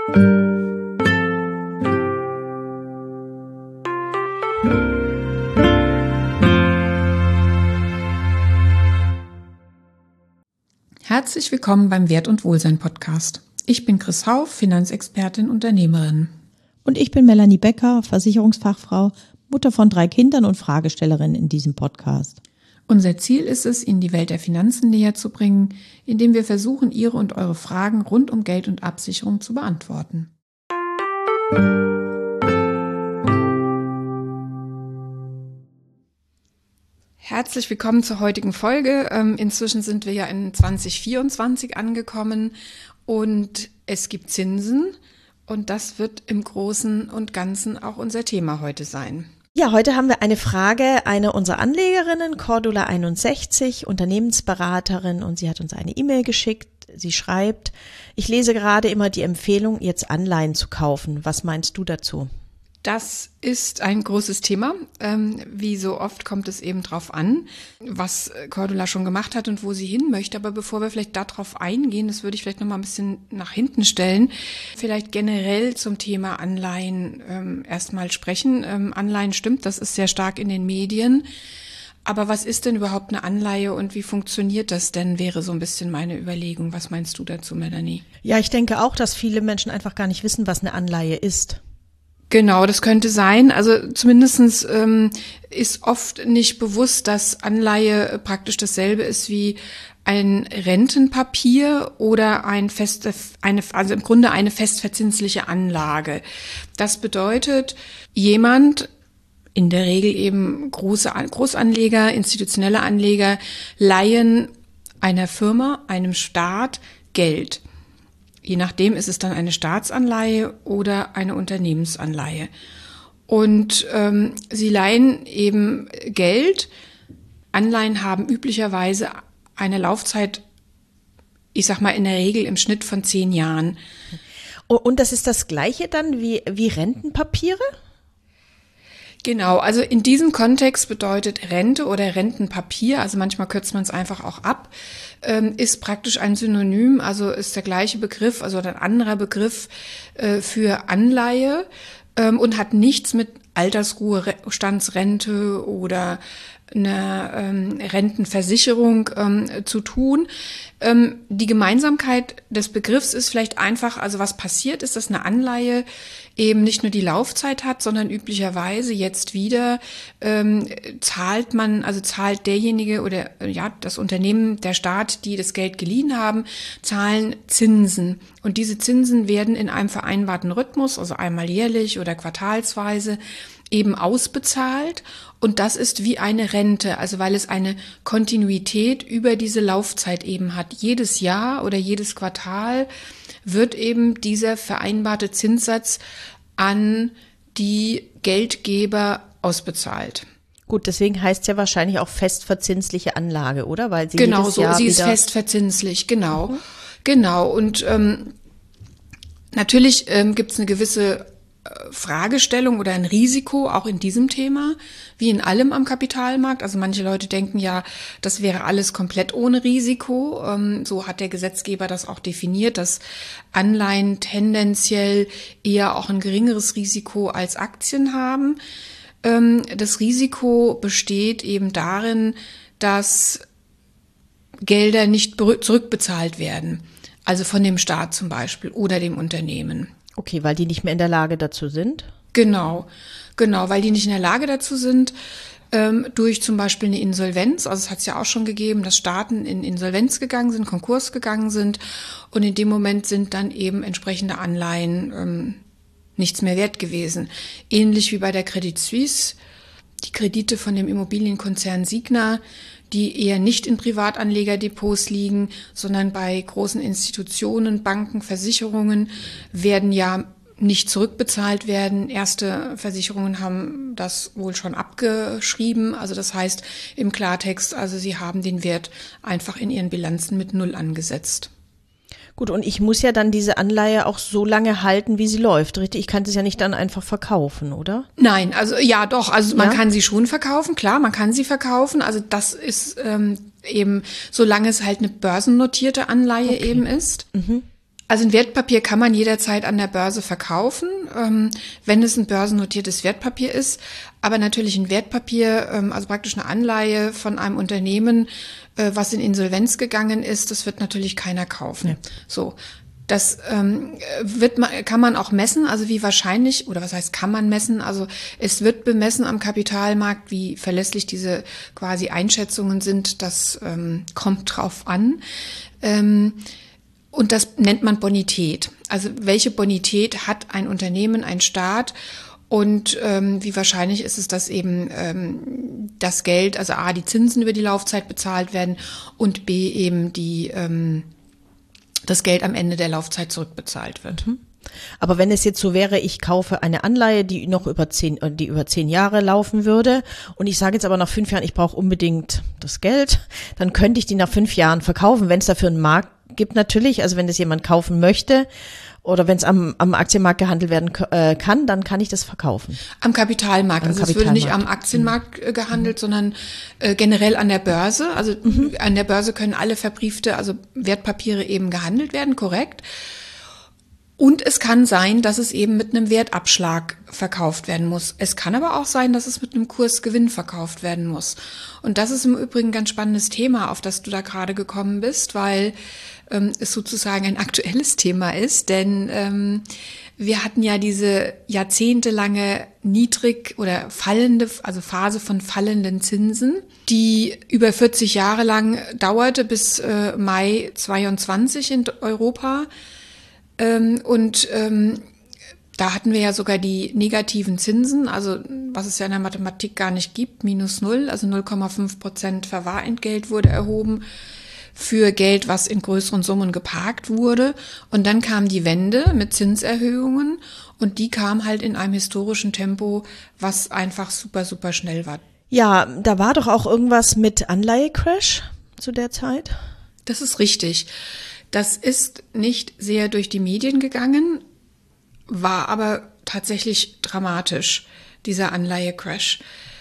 Herzlich willkommen beim Wert und Wohlsein Podcast. Ich bin Chris Hauff, Finanzexpertin, Unternehmerin. Und ich bin Melanie Becker, Versicherungsfachfrau, Mutter von 3 Kindern und Fragestellerin in diesem Podcast. Unser Ziel ist es, Ihnen die Welt der Finanzen näher zu bringen, indem wir versuchen, Ihre und eure Fragen rund um Geld und Absicherung zu beantworten. Herzlich willkommen zur heutigen Folge. Inzwischen sind wir ja in 2024 angekommen und es gibt Zinsen und das wird im Großen und Ganzen auch unser Thema heute sein. Ja, heute haben wir eine Frage einer unserer Anlegerinnen, Cordula61, Unternehmensberaterin, und sie hat uns eine E-Mail geschickt. Sie schreibt: Ich lese gerade immer die Empfehlung, jetzt Anleihen zu kaufen. Was meinst du dazu? Das ist ein großes Thema. Wie so oft kommt es eben drauf an, was Cordula schon gemacht hat und wo sie hin möchte. Aber bevor wir vielleicht darauf eingehen, das würde ich vielleicht noch mal ein bisschen nach hinten stellen, vielleicht generell zum Thema Anleihen erstmal sprechen. Anleihen stimmt, das ist sehr stark in den Medien. Aber was ist denn überhaupt eine Anleihe und wie funktioniert das denn, wäre so ein bisschen meine Überlegung. Was meinst du dazu, Melanie? Ja, ich denke auch, dass viele Menschen einfach gar nicht wissen, was eine Anleihe ist. Genau, das könnte sein. Also zumindestens ist oft nicht bewusst, dass Anleihe praktisch dasselbe ist wie ein Rentenpapier oder also im Grunde eine festverzinsliche Anlage. Das bedeutet, jemand, in der Regel eben Großanleger, institutionelle Anleger, leihen einer Firma, einem Staat Geld. Je nachdem ist es dann eine Staatsanleihe oder eine Unternehmensanleihe. Und sie leihen eben Geld. Anleihen haben üblicherweise eine Laufzeit, ich sag mal in der Regel im Schnitt von 10 Jahren. Und das ist das Gleiche dann wie Rentenpapiere? Genau, also in diesem Kontext bedeutet Rente oder Rentenpapier, also manchmal kürzt man es einfach auch ab, ist praktisch ein Synonym, also ist der gleiche Begriff, also ein anderer Begriff für Anleihe und hat nichts mit Altersruhestandsrente oder einer Rentenversicherung zu tun. Die Gemeinsamkeit des Begriffs ist vielleicht einfach, also was passiert ist, dass eine Anleihe eben nicht nur die Laufzeit hat, sondern üblicherweise jetzt wieder zahlt derjenige oder das Unternehmen, der Staat, die das Geld geliehen haben, zahlen Zinsen. Und diese Zinsen werden in einem vereinbarten Rhythmus, also einmal jährlich oder quartalsweise, eben ausbezahlt. Und das ist wie eine Rente, also weil es eine Kontinuität über diese Laufzeit eben hat. Jedes Jahr oder jedes Quartal wird eben dieser vereinbarte Zinssatz an die Geldgeber ausbezahlt. Gut, deswegen heißt es ja wahrscheinlich auch festverzinsliche Anlage, oder? Weil sie genau jedes so, Jahr sie ist festverzinslich, genau. Genau, und natürlich gibt es eine gewisse Fragestellung oder ein Risiko auch in diesem Thema, wie in allem am Kapitalmarkt. Also manche Leute denken ja, das wäre alles komplett ohne Risiko. So hat der Gesetzgeber das auch definiert, dass Anleihen tendenziell eher auch ein geringeres Risiko als Aktien haben. Das Risiko besteht eben darin, dass Gelder nicht zurückbezahlt werden. Also von dem Staat zum Beispiel oder dem Unternehmen. Okay, weil die nicht mehr in der Lage dazu sind? Genau, weil die nicht in der Lage dazu sind, durch zum Beispiel eine Insolvenz, also es hat es ja auch schon gegeben, dass Staaten in Insolvenz gegangen sind, Konkurs gegangen sind und in dem Moment sind dann eben entsprechende Anleihen nichts mehr wert gewesen. Ähnlich wie bei der Credit Suisse, die Kredite von dem Immobilienkonzern Signa, die eher nicht in Privatanlegerdepots liegen, sondern bei großen Institutionen, Banken, Versicherungen werden ja nicht zurückbezahlt werden. Erste Versicherungen haben das wohl schon abgeschrieben. Also das heißt im Klartext, also sie haben den Wert einfach in ihren Bilanzen mit 0 angesetzt. Gut, und ich muss ja dann diese Anleihe auch so lange halten, wie sie läuft, richtig? Ich kann das ja nicht dann einfach verkaufen, oder? Nein, also ja doch, also man kann sie schon verkaufen, klar, man kann sie verkaufen. Also das ist eben, solange es halt eine börsennotierte Anleihe eben ist. Mhm. Also ein Wertpapier kann man jederzeit an der Börse verkaufen, wenn es ein börsennotiertes Wertpapier ist. Aber natürlich ein Wertpapier, also praktisch eine Anleihe von einem Unternehmen, was in Insolvenz gegangen ist, das wird natürlich keiner kaufen. Ja. So. Das kann man auch messen, also wie wahrscheinlich, oder was heißt kann man messen, also es wird bemessen am Kapitalmarkt, wie verlässlich diese quasi Einschätzungen sind, das kommt drauf an. Und das nennt man Bonität. Also welche Bonität hat ein Unternehmen, ein Staat? Und wie wahrscheinlich ist es, dass eben das Geld, also A, die Zinsen über die Laufzeit bezahlt werden und B, eben das Geld am Ende der Laufzeit zurückbezahlt wird. Aber wenn es jetzt so wäre, ich kaufe eine Anleihe, die über 10 Jahre laufen würde und ich sage jetzt aber nach 5 Jahren, ich brauche unbedingt das Geld, dann könnte ich die nach 5 Jahren verkaufen, wenn es dafür einen Markt gibt natürlich, also wenn das jemand kaufen möchte oder wenn es am Aktienmarkt gehandelt werden kann, dann kann ich das verkaufen. Am Kapitalmarkt, also es würde nicht am Aktienmarkt gehandelt, sondern generell an der Börse. Also an der Börse können alle verbriefte, also Wertpapiere eben gehandelt werden, korrekt. Und es kann sein, dass es eben mit einem Wertabschlag verkauft werden muss. Es kann aber auch sein, dass es mit einem Kursgewinn verkauft werden muss. Und das ist im Übrigen ein ganz spannendes Thema, auf das du da gerade gekommen bist, weil es sozusagen ein aktuelles Thema ist. Denn wir hatten ja diese jahrzehntelange oder fallende, also Phase von fallenden Zinsen, die über 40 Jahre lang dauerte bis Mai 22 in Europa. Da hatten wir ja sogar die negativen Zinsen, also was es ja in der Mathematik gar nicht gibt, -0, also 0,5% Verwahrentgelt wurde erhoben für Geld, was in größeren Summen geparkt wurde. Und dann kam die Wende mit Zinserhöhungen und die kam halt in einem historischen Tempo, was einfach super, super schnell war. Ja, da war doch auch irgendwas mit Anleihecrash zu der Zeit? Das ist richtig. Das ist nicht sehr durch die Medien gegangen, war aber tatsächlich dramatisch, dieser Anleihecrash.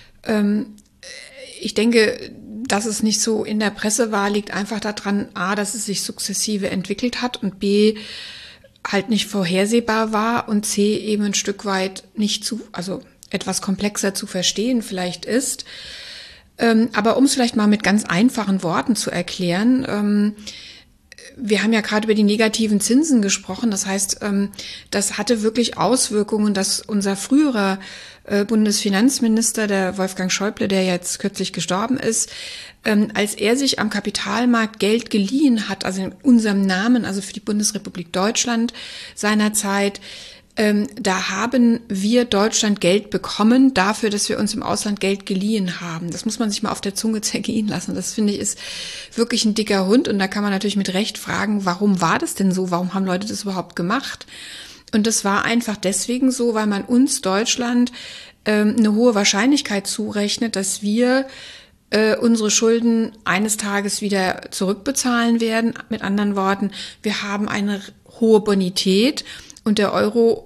Ich denke, dass es nicht so in der Presse war, liegt einfach daran, A, dass es sich sukzessive entwickelt hat und B, halt nicht vorhersehbar war und C, eben ein Stück weit also etwas komplexer zu verstehen vielleicht ist. Aber um es vielleicht mal mit ganz einfachen Worten zu erklären, wir haben ja gerade über die negativen Zinsen gesprochen. Das heißt, das hatte wirklich Auswirkungen, dass unser früherer Bundesfinanzminister, der Wolfgang Schäuble, der jetzt kürzlich gestorben ist, als er sich am Kapitalmarkt Geld geliehen hat, also in unserem Namen, also für die Bundesrepublik Deutschland seinerzeit, da haben wir Deutschland Geld bekommen dafür, dass wir uns im Ausland Geld geliehen haben. Das muss man sich mal auf der Zunge zergehen lassen. Das finde ich ist wirklich ein dicker Hund. Und da kann man natürlich mit Recht fragen, warum war das denn so? Warum haben Leute das überhaupt gemacht? Und das war einfach deswegen so, weil man uns Deutschland eine hohe Wahrscheinlichkeit zurechnet, dass wir unsere Schulden eines Tages wieder zurückbezahlen werden. Mit anderen Worten, wir haben eine hohe Bonität. Und der Euro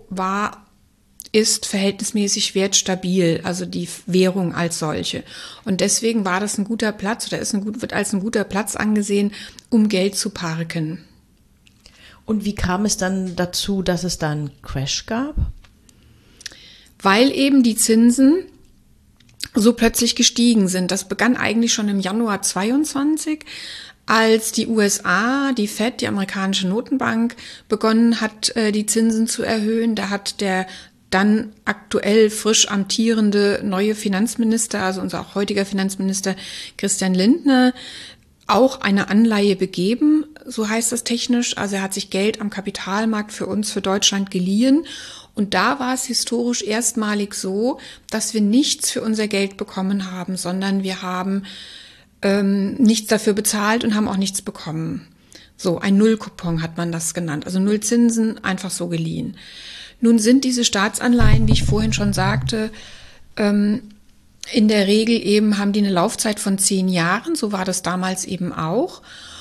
ist verhältnismäßig wertstabil, also die Währung als solche. Und deswegen war das ein guter Platz oder wird als ein guter Platz angesehen, um Geld zu parken. Und wie kam es dann dazu, dass es da einen Crash gab? Weil eben die Zinsen so plötzlich gestiegen sind. Das begann eigentlich schon im Januar 22. Als die USA, die Fed, die amerikanische Notenbank, begonnen hat, die Zinsen zu erhöhen, da hat der dann aktuell frisch amtierende neue Finanzminister, also unser auch heutiger Finanzminister Christian Lindner, auch eine Anleihe begeben, so heißt das technisch. Also er hat sich Geld am Kapitalmarkt für Deutschland geliehen. Und da war es historisch erstmalig so, dass wir nichts für unser Geld bekommen haben, sondern wir haben nichts dafür bezahlt und haben auch nichts bekommen. So, ein Nullcoupon hat man das genannt, also Null Zinsen, einfach so geliehen. Nun sind diese Staatsanleihen, wie ich vorhin schon sagte, in der Regel eben haben die eine Laufzeit von 10 Jahren, so war das damals eben auch.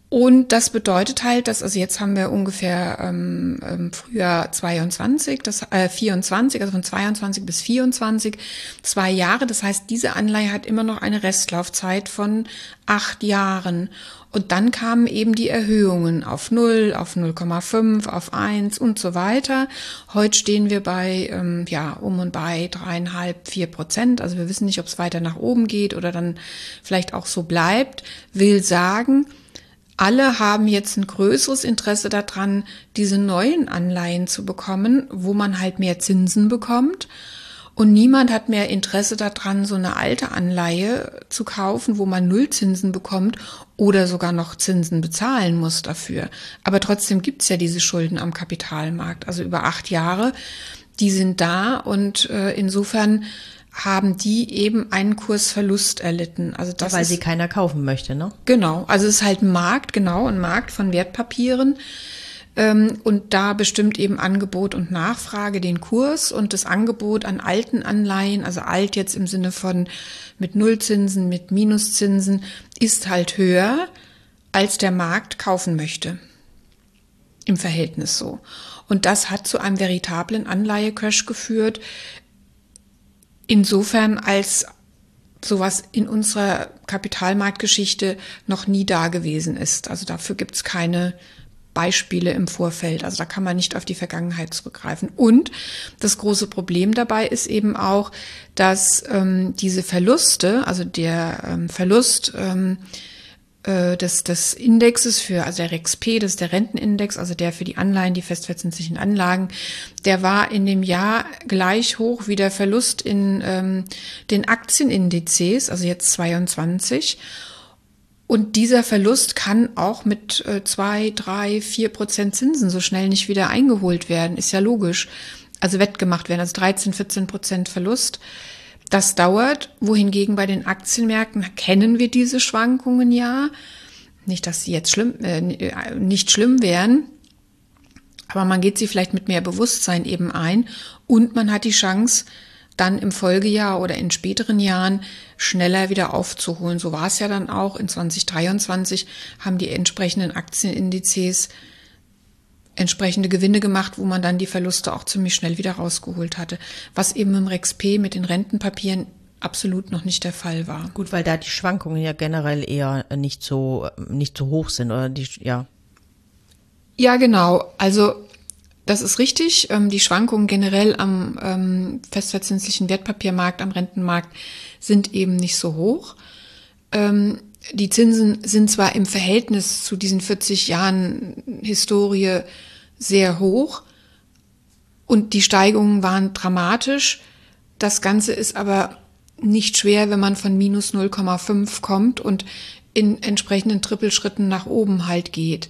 Und das bedeutet halt, dass, also jetzt haben wir ungefähr Frühjahr 24, 24, also von 22 bis 24, 2 Jahre. Das heißt, diese Anleihe hat immer noch eine Restlaufzeit von 8 Jahren. Und dann kamen eben die Erhöhungen auf 0, auf 0,5, auf 1 und so weiter. Heute stehen wir bei, um und bei 3,5, 4%. Also wir wissen nicht, ob es weiter nach oben geht oder dann vielleicht auch so bleibt. Will sagen, alle haben jetzt ein größeres Interesse daran, diese neuen Anleihen zu bekommen, wo man halt mehr Zinsen bekommt. Und niemand hat mehr Interesse daran, so eine alte Anleihe zu kaufen, wo man Nullzinsen bekommt oder sogar noch Zinsen bezahlen muss dafür. Aber trotzdem gibt's ja diese Schulden am Kapitalmarkt, also über 8 Jahre, die sind da und insofern haben die eben einen Kursverlust erlitten. Also das weil sie keiner kaufen möchte, ne? Genau, also es ist halt ein Markt, genau, ein Markt von Wertpapieren. Und da bestimmt eben Angebot und Nachfrage den Kurs und das Angebot an alten Anleihen, also alt jetzt im Sinne von mit Nullzinsen, mit Minuszinsen, ist halt höher, als der Markt kaufen möchte. Im Verhältnis so. Und das hat zu einem veritablen Anleihecrash geführt, insofern als sowas in unserer Kapitalmarktgeschichte noch nie da gewesen ist. Also dafür gibt's keine Beispiele im Vorfeld. Also da kann man nicht auf die Vergangenheit zurückgreifen. Und das große Problem dabei ist eben auch, dass diese Verluste, also der Verlust des Indexes also der REXP, das ist der Rentenindex, also der für die Anleihen, die festverzinslichen Anlagen, der war in dem Jahr gleich hoch wie der Verlust in den Aktienindizes, also jetzt 22. Und dieser Verlust kann auch mit 2, 3, 4% Zinsen so schnell nicht wieder eingeholt werden, ist ja logisch. Also wettgemacht werden, also 13, 14% Verlust. Das dauert, wohingegen bei den Aktienmärkten kennen wir diese Schwankungen ja. Nicht, dass sie jetzt nicht schlimm wären, aber man geht sie vielleicht mit mehr Bewusstsein eben ein und man hat die Chance, dann im Folgejahr oder in späteren Jahren schneller wieder aufzuholen. So war es ja dann auch. In 2023 haben die entsprechenden Aktienindizes entsprechende Gewinne gemacht, wo man dann die Verluste auch ziemlich schnell wieder rausgeholt hatte. Was eben im REXP mit den Rentenpapieren absolut noch nicht der Fall war. Gut, weil da die Schwankungen ja generell eher nicht so hoch sind, oder ja. Ja, genau. Also das ist richtig. Die Schwankungen generell am festverzinslichen Wertpapiermarkt, am Rentenmarkt sind eben nicht so hoch. Die Zinsen sind zwar im Verhältnis zu diesen 40 Jahren Historie sehr hoch und die Steigungen waren dramatisch. Das Ganze ist aber nicht schwer, wenn man von minus 0,5 kommt und in entsprechenden Trippelschritten nach oben halt geht.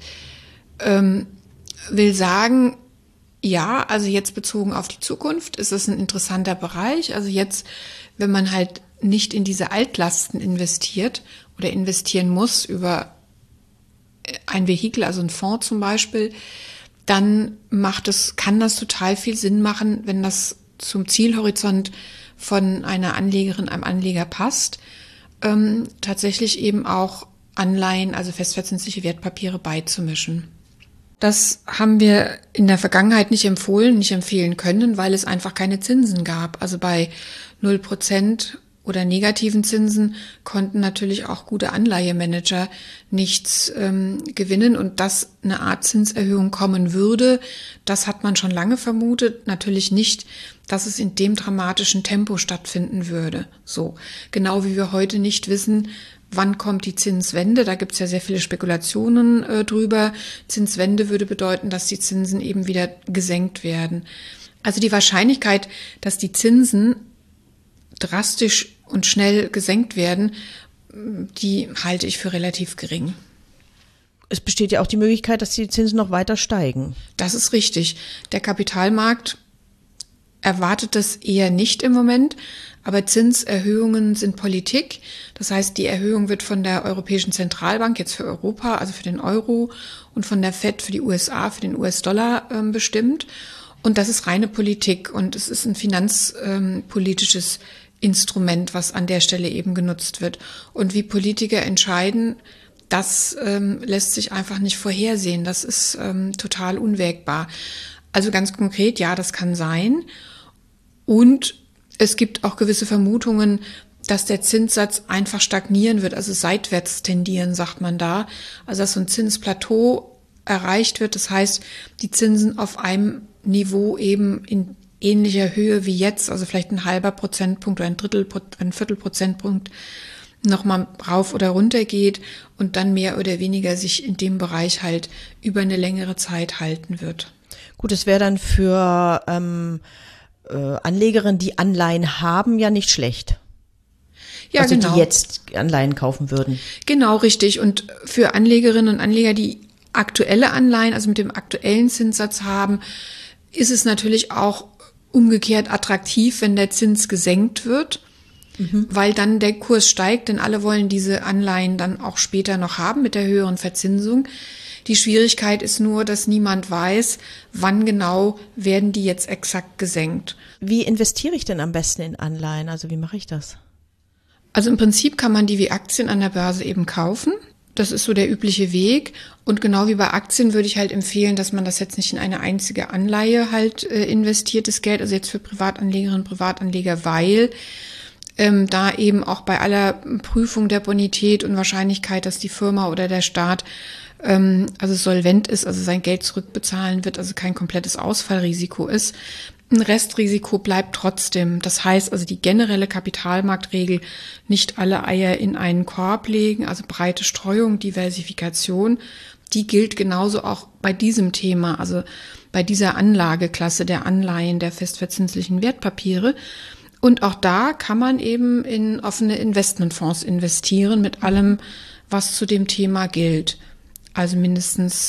Will sagen, ja, also jetzt bezogen auf die Zukunft ist es ein interessanter Bereich. Also jetzt, wenn man halt nicht in diese Altlasten investiert oder investieren muss über ein Vehikel, also ein Fonds zum Beispiel, dann kann das total viel Sinn machen, wenn das zum Zielhorizont von einer Anlegerin, einem Anleger passt, tatsächlich eben auch Anleihen, also festverzinsliche Wertpapiere beizumischen. Das haben wir in der Vergangenheit nicht empfehlen können, weil es einfach keine Zinsen gab. Also bei 0% oder negativen Zinsen konnten natürlich auch gute Anleihemanager nichts gewinnen. Und dass eine Art Zinserhöhung kommen würde, das hat man schon lange vermutet. Natürlich nicht, dass es in dem dramatischen Tempo stattfinden würde. So, genau wie wir heute nicht wissen, wann kommt die Zinswende? Da gibt es ja sehr viele Spekulationen drüber. Zinswende würde bedeuten, dass die Zinsen eben wieder gesenkt werden. Also die Wahrscheinlichkeit, dass die Zinsen drastisch und schnell gesenkt werden, die halte ich für relativ gering. Es besteht ja auch die Möglichkeit, dass die Zinsen noch weiter steigen. Das ist richtig. Der Kapitalmarkt erwartet das eher nicht im Moment, aber Zinserhöhungen sind Politik. Das heißt, die Erhöhung wird von der Europäischen Zentralbank jetzt für Europa, also für den Euro, und von der FED für die USA, für den US-Dollar bestimmt. Und das ist reine Politik und es ist ein finanzpolitisches Instrument, was an der Stelle eben genutzt wird. Und wie Politiker entscheiden, das lässt sich einfach nicht vorhersehen. Das ist total unwägbar. Also ganz konkret, ja, das kann sein. Und es gibt auch gewisse Vermutungen, dass der Zinssatz einfach stagnieren wird, also seitwärts tendieren, sagt man da. Also dass so ein Zinsplateau erreicht wird. Das heißt, die Zinsen auf einem Niveau eben in ähnlicher Höhe wie jetzt, also vielleicht ein halber Prozentpunkt oder ein Viertelprozentpunkt nochmal rauf oder runter geht und dann mehr oder weniger sich in dem Bereich halt über eine längere Zeit halten wird. Gut, es wäre dann für Anlegerinnen, die Anleihen haben, ja nicht schlecht. Ja, also genau. Die jetzt Anleihen kaufen würden. Genau, richtig. Und für Anlegerinnen und Anleger, die aktuelle Anleihen, also mit dem aktuellen Zinssatz haben, ist es natürlich auch umgekehrt attraktiv, wenn der Zins gesenkt wird, weil dann der Kurs steigt, denn alle wollen diese Anleihen dann auch später noch haben mit der höheren Verzinsung. Die Schwierigkeit ist nur, dass niemand weiß, wann genau werden die jetzt exakt gesenkt. Wie investiere ich denn am besten in Anleihen? Also wie mache ich das? Also im Prinzip kann man die wie Aktien an der Börse eben kaufen. Das ist so der übliche Weg. Und genau wie bei Aktien würde ich halt empfehlen, dass man das jetzt nicht in eine einzige Anleihe halt investiert, das Geld, also jetzt für Privatanlegerinnen und Privatanleger, weil da eben auch bei aller Prüfung der Bonität und Wahrscheinlichkeit, dass die Firma oder der Staat also solvent ist, also sein Geld zurückbezahlen wird, also kein komplettes Ausfallrisiko ist. Ein Restrisiko bleibt trotzdem. Das heißt also die generelle Kapitalmarktregel, nicht alle Eier in einen Korb legen, also breite Streuung, Diversifikation, die gilt genauso auch bei diesem Thema, also bei dieser Anlageklasse der Anleihen, der festverzinslichen Wertpapiere. Und auch da kann man eben in offene Investmentfonds investieren mit allem, was zu dem Thema gilt. Also mindestens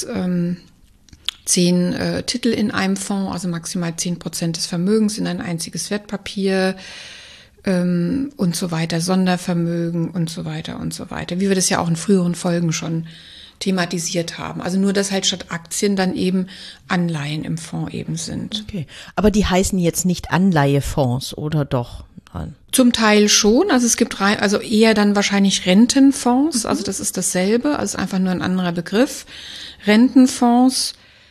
10 Titel in einem Fonds, also maximal 10% des Vermögens in ein einziges Wertpapier und so weiter, Sondervermögen und so weiter und so weiter. Wie wir das ja auch in früheren Folgen schon thematisiert haben. Also nur, dass halt statt Aktien dann eben Anleihen im Fonds eben sind. Okay, aber die heißen jetzt nicht Anleihefonds, oder doch? Nein. Zum Teil schon, also es gibt also eher dann wahrscheinlich Rentenfonds, also das ist dasselbe, also einfach nur ein anderer Begriff. Rentenfonds.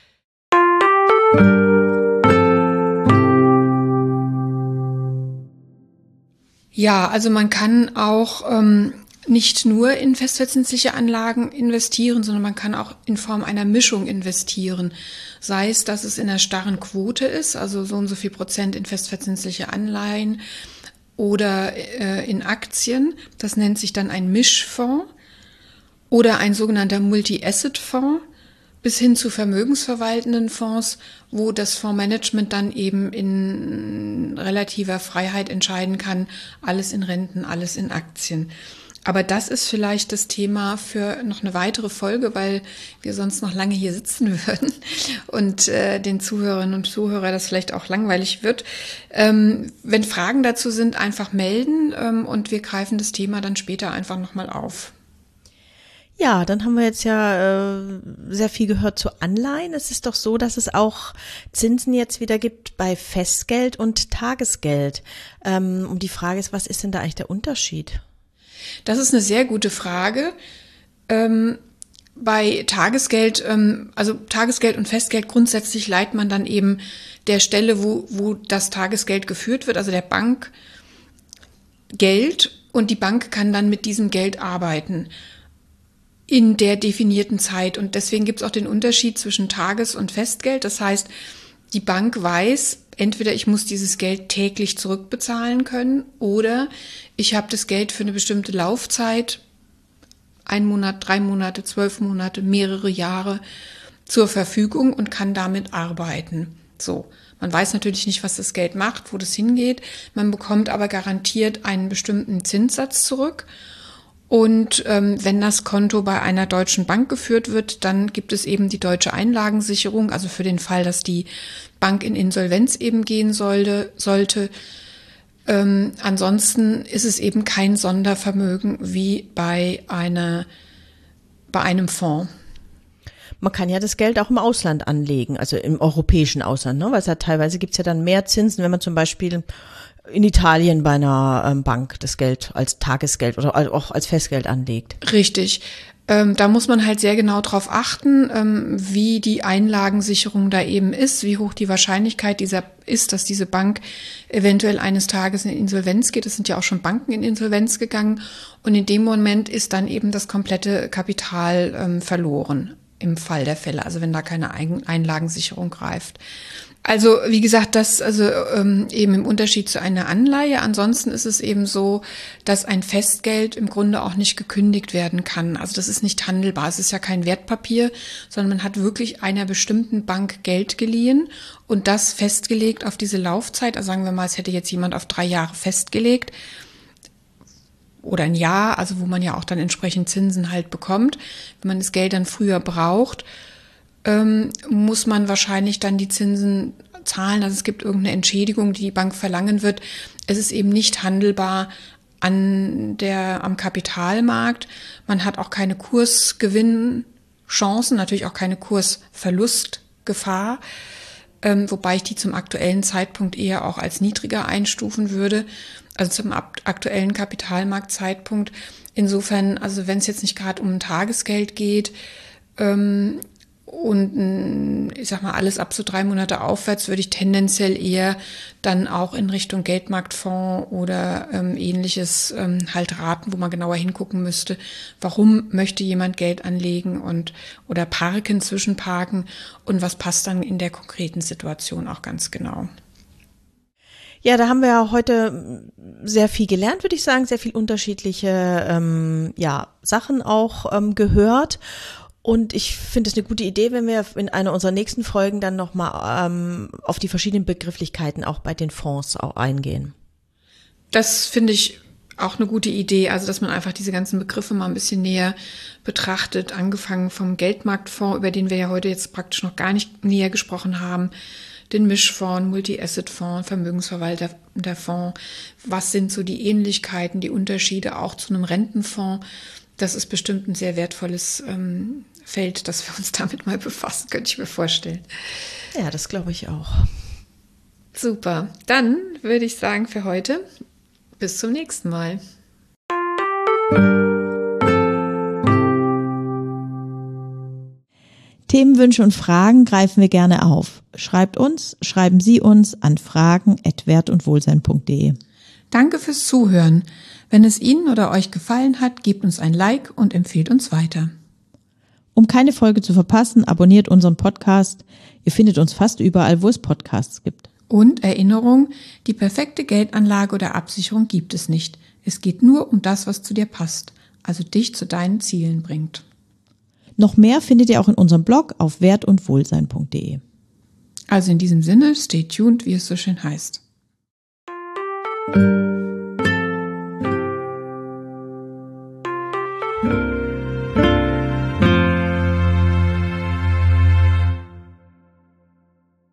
Ja, also man kann auch nicht nur in festverzinsliche Anlagen investieren, sondern man kann auch in Form einer Mischung investieren. Sei es, dass es in einer starren Quote ist, also so und so viel Prozent in festverzinsliche Anleihen oder in Aktien. Das nennt sich dann ein Mischfonds oder ein sogenannter Multi-Asset-Fonds, bis hin zu vermögensverwaltenden Fonds, wo das Fondsmanagement dann eben in relativer Freiheit entscheiden kann, alles in Renten, alles in Aktien. Aber das ist vielleicht das Thema für noch eine weitere Folge, weil wir sonst noch lange hier sitzen würden und den Zuhörerinnen und Zuhörern das vielleicht auch langweilig wird. Wenn Fragen dazu sind, einfach melden und wir greifen das Thema dann später einfach nochmal auf. Ja, dann haben wir jetzt ja sehr viel gehört zu Anleihen. Es ist doch so, dass es auch Zinsen jetzt wieder gibt bei Festgeld und Tagesgeld. Und die Frage ist, was ist denn da eigentlich der Unterschied? Das ist eine sehr gute Frage. Bei Tagesgeld, also Tagesgeld und Festgeld, grundsätzlich leiht man dann eben der Stelle, wo das Tagesgeld geführt wird, also der Bank, Geld, und die Bank kann dann mit diesem Geld arbeiten in der definierten Zeit. Und deswegen gibt es auch den Unterschied zwischen Tages- und Festgeld. Das heißt, die Bank weiß, entweder ich muss dieses Geld täglich zurückbezahlen können oder ich habe das Geld für eine bestimmte Laufzeit, 1 Monat, 3 Monate, 12 Monate, mehrere Jahre zur Verfügung und kann damit arbeiten. So. Man weiß natürlich nicht, was das Geld macht, wo das hingeht. Man bekommt aber garantiert einen bestimmten Zinssatz zurück. Und wenn das Konto bei einer deutschen Bank geführt wird, dann gibt es eben die deutsche Einlagensicherung, also für den Fall, dass die Bank in Insolvenz eben gehen sollte. Ansonsten ist es eben kein Sondervermögen wie bei einem Fonds. Man kann ja das Geld auch im Ausland anlegen, also im europäischen Ausland, ne? Weil es ja teilweise gibt's ja dann mehr Zinsen, wenn man zum Beispiel in Italien bei einer Bank das Geld als Tagesgeld oder auch als Festgeld anlegt. Richtig. Da muss man halt sehr genau drauf achten, wie die Einlagensicherung da eben ist, wie hoch die Wahrscheinlichkeit ist, dass diese Bank eventuell eines Tages in Insolvenz geht. Es sind ja auch schon Banken in Insolvenz gegangen. Und in dem Moment ist dann eben das komplette Kapital verloren im Fall der Fälle, also wenn da keine Einlagensicherung greift. Also wie gesagt, eben im Unterschied zu einer Anleihe. Ansonsten ist es eben so, dass ein Festgeld im Grunde auch nicht gekündigt werden kann. Also das ist nicht handelbar. Es ist ja kein Wertpapier, sondern man hat wirklich einer bestimmten Bank Geld geliehen und das festgelegt auf diese Laufzeit. Also sagen wir mal, es hätte jetzt jemand auf 3 Jahre festgelegt oder ein Jahr, also wo man ja auch dann entsprechend Zinsen halt bekommt. Wenn man das Geld dann früher braucht, muss man wahrscheinlich dann die Zinsen zahlen. Also es gibt irgendeine Entschädigung, die die Bank verlangen wird. Es ist eben nicht handelbar am Kapitalmarkt. Man hat auch keine Kursgewinnchancen, natürlich auch keine Kursverlustgefahr, wobei ich die zum aktuellen Zeitpunkt eher auch als niedriger einstufen würde, also zum aktuellen Kapitalmarktzeitpunkt. Insofern, also wenn es jetzt nicht gerade um ein Tagesgeld geht, und ich sag mal, alles ab so 3 Monate aufwärts würde ich tendenziell eher dann auch in Richtung Geldmarktfonds oder ähnliches halt raten, wo man genauer hingucken müsste, warum möchte jemand Geld anlegen oder parken, zwischenparken und was passt dann in der konkreten Situation auch ganz genau. Ja, da haben wir ja heute sehr viel gelernt, würde ich sagen, sehr viel unterschiedliche Sachen auch gehört. Und ich finde es eine gute Idee, wenn wir in einer unserer nächsten Folgen dann nochmal auf die verschiedenen Begrifflichkeiten auch bei den Fonds auch eingehen. Das finde ich auch eine gute Idee, also dass man einfach diese ganzen Begriffe mal ein bisschen näher betrachtet, angefangen vom Geldmarktfonds, über den wir ja heute jetzt praktisch noch gar nicht näher gesprochen haben, den Mischfonds, Multi-Asset-Fonds, Vermögensverwalter, der Fonds. Was sind so die Ähnlichkeiten, die Unterschiede auch zu einem Rentenfonds? Das ist bestimmt ein sehr wertvolles Feld, dass wir uns damit mal befassen, könnte ich mir vorstellen. Ja, das glaube ich auch. Super. Dann würde ich sagen für heute bis zum nächsten Mal. Themenwünsche und Fragen greifen wir gerne auf. Schreiben Sie uns an fragen@wertundwohlsein.de. Danke fürs Zuhören. Wenn es Ihnen oder euch gefallen hat, gebt uns ein Like und empfehlt uns weiter. Um keine Folge zu verpassen, abonniert unseren Podcast. Ihr findet uns fast überall, wo es Podcasts gibt. Und Erinnerung, die perfekte Geldanlage oder Absicherung gibt es nicht. Es geht nur um das, was zu dir passt, also dich zu deinen Zielen bringt. Noch mehr findet ihr auch in unserem Blog auf wertundwohlsein.de. Also in diesem Sinne, stay tuned, wie es so schön heißt.